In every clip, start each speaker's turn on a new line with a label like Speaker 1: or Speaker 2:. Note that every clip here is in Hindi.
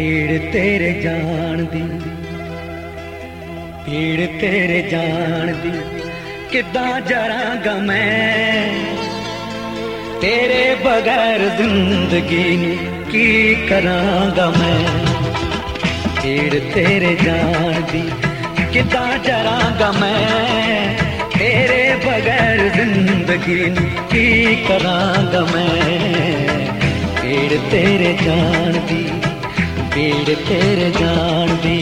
Speaker 1: पीड़ तेरे जान दी, पीड़ तेरे जान दी किद्दां जरांगा मैं, तेरे बगैर जिंदगी नूं की करांगा मैं। पीड़ तेरे जान दी किद्दां जरांगा मैं, तेरे बगैर जिंदगी नूं की करांगा मैं। पीड़ तेरे जान दी, पीड़ तेरे जान दी।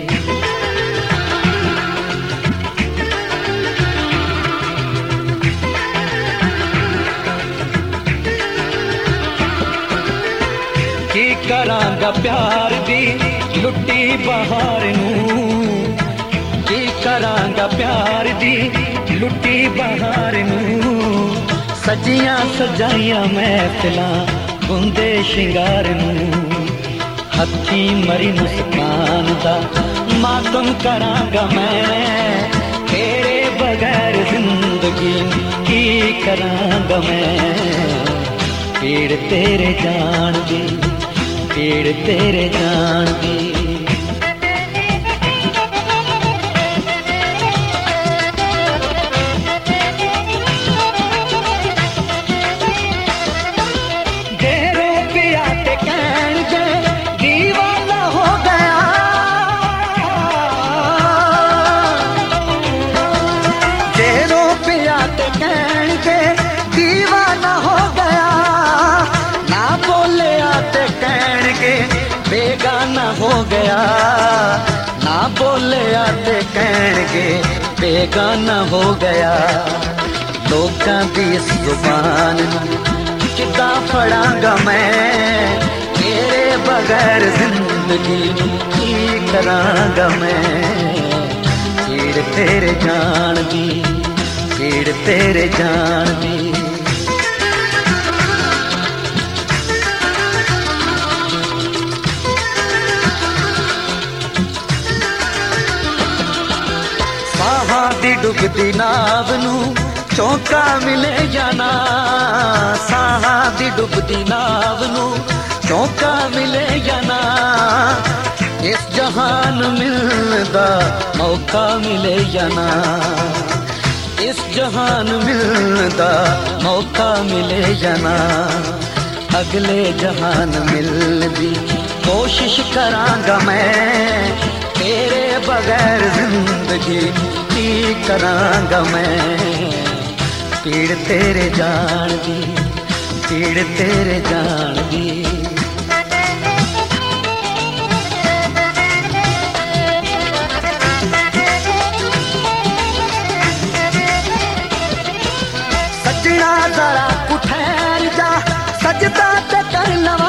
Speaker 1: की करांगा प्यार दी लुट्टी बहार नूं, की करांगा प्यार दी लुट्टी बहार नूं। सजियां सजाइयां महफिलां बुंदे शिंगार नूं, हथी मरी मुस्कान दा मातम करांगा मैं, तेरे बगैर जिंदगी की करांगा मैं। पीड़ तेरे जान दी, पीड़ तेरे जान दी। बेगाना हो गया, ना बोले आते कहणगे बेगाना हो गया। लोकां दी इस जुबान किद्दां फड़ांगा मैं, तेरे बगैर जिंदगी की करांगा मैं। पीड़ तेरे जान दी, पीड़ तेरे जान दी। साहां दी डुबदी नाव नूं चौंका मिले या ना, साहां दी डुबदी नाव नूं चौंका मिले या ना। इस जहान मिलदा मौका मिले या ना, इस जहान मिलदा मौका मिले या ना। अगले जहान मिलदी कोशिश करांगा मैं, तेरे बगैर जिंदगी की करांगा मैं। पीड़ तेरे जान दी, पीड़ तेरे जान दी। सजना जरा कुठैर जा, सजदा ते कर लवा।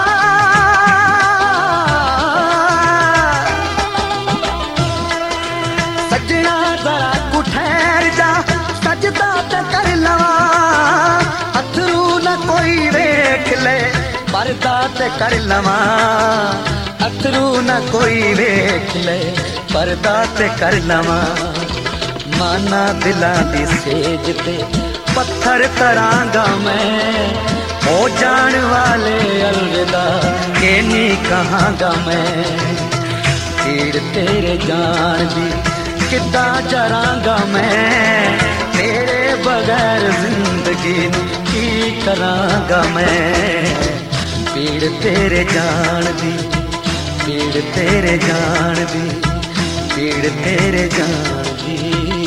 Speaker 1: सजना जरा कुठैर जा, सजदा ते कर लवा। अथरू न कोई वेख ले, पर्दा ते कर लवा। अथरू न कोई वेख ले, पर्दा ते कर लवा। माना दिलां दी सेज ते पत्थर करांगा मैं, हो जान वाले अलविदा के नी कहांगा मैं। पीड़ तेरे जान दी किद्दां जरांगा मैं, तेरे बगैर जिंदगी की करांगा मैं। पीड़ तेरे जान दी, पीड़ तेरे जान दी, पीड़ तेरे जान दी।